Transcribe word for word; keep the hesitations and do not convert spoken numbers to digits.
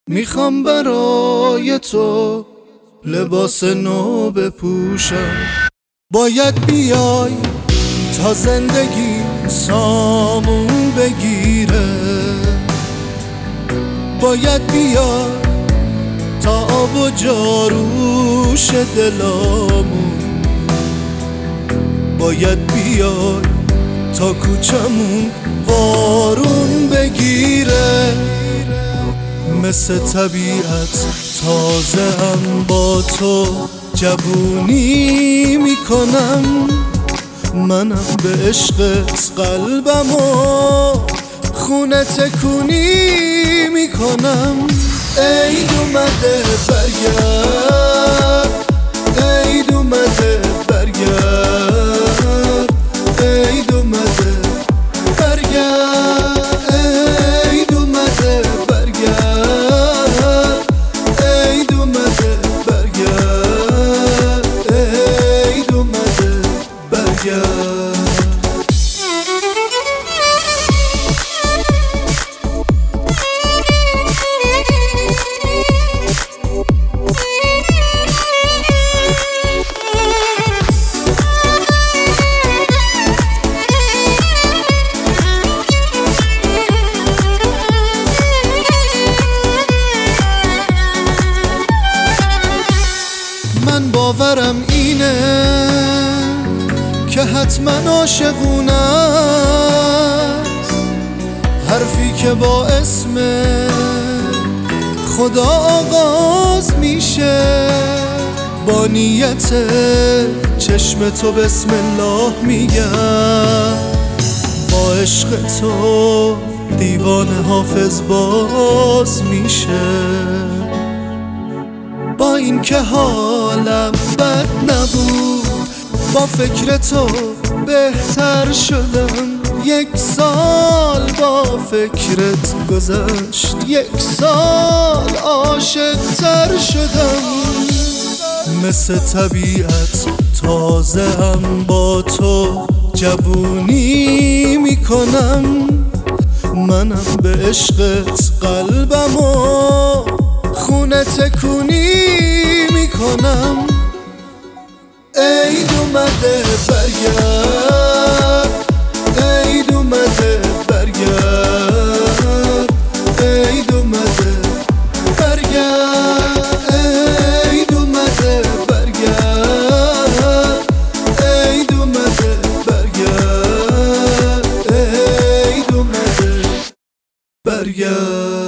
میخوام برای تو لباس نو بپوشم. باید بیای تا زندگی سامون بگیره، باید بیای تا آب و جاروش دلامون، باید بیای تا کوچمون بارون بگیره. مثل طبیعت تازه هم با تو جوونی میکنم، منم به عشقت قلبمو خونه تکونی میکنم. عید اومده برگرد، عید اومده برگرد، عید اومده برگرد، عید اومده برگرد، عید اومده برگرد، عید اومده برگرد. من باورم اینه که حتما عاشقونه است، حرفی که با اسم خدا آغاز میشه، با نیت چشم تو بسم الله میگم، با عشق تو دیوان حافظ باز میشه. با این که حالم بد نبود، با فکر تو بهتر شدم، یک سال با فکرت گذشت، یک سال عاشق تر شدم. مثل طبیعت تازه هم با تو جوونی میکنم، منم به عشقت قلبمو خونه تکونی میکنم. عید اومده برگرد، عید اومده برگرد، عید اومده برگرد، عید اومده برگرد، عید اومده برگرد، عید اومده برگرد.